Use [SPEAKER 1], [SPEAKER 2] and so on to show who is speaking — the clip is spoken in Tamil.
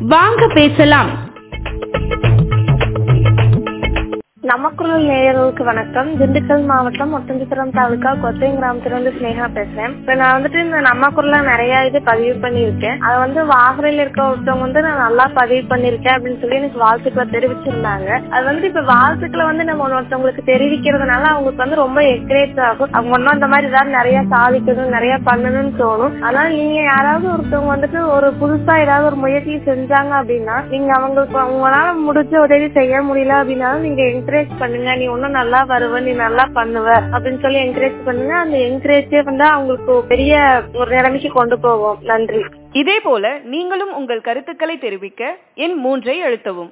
[SPEAKER 1] வாங்க பேசலாம்.
[SPEAKER 2] நமக்குரல் நேயர்களுக்கு வணக்கம். திண்டுக்கல் மாவட்டம் ஒட்டன்சத்திரம் தாலுகா கொத்தை கிராமத்திலிருந்து ஸ்னேகா பேசுறேன். இப்ப நான் இந்த நமக்குரல நிறைய இது பதிவு பண்ணிருக்கேன். அது வாகரையில இருக்க ஒருத்தவங்க நான் நல்லா பதிவு பண்ணிருக்கேன் அப்படின்னு சொல்லி எனக்கு வாழ்த்துக்களை தெரிவிச்சிருந்தாங்க. அது இப்ப வாழ்த்துக்களை நம்ம ஒருத்தவங்களுக்கு தெரிவிக்கிறதுனால அவங்களுக்கு ரொம்ப என்கரேஜ் ஆகும். அவங்க ஒன்னும் அந்த மாதிரி ஏதாவது நிறைய சாதிக்கணும், நிறைய பண்ணணும்னு தோணும். அதனால நீங்க யாராவது ஒருத்தவங்க ஒரு புதுசா ஏதாவது ஒரு முயற்சி செஞ்சாங்க அப்படின்னா நீங்க அவங்களுக்கு அவங்களால முடிஞ்ச உதவி செய்ய முடியல அப்படின்னாலும் நீங்க என்கரேஜ் பண்ணுங்க. நீ ஒன்னும் நல்லா வருவ, நீ நல்லா பண்ணுவ அப்படின்னு சொல்லி என்கரேஜ் பண்ணுங்க. அந்த என்கரேஜே அவங்களுக்கு பெரிய ஒரு நிலைமைக்கு கொண்டு போகும். நன்றி.
[SPEAKER 1] இதே போல நீங்களும் உங்கள் கருத்துக்களை தெரிவிக்க எண் 3 அழுத்தவும்.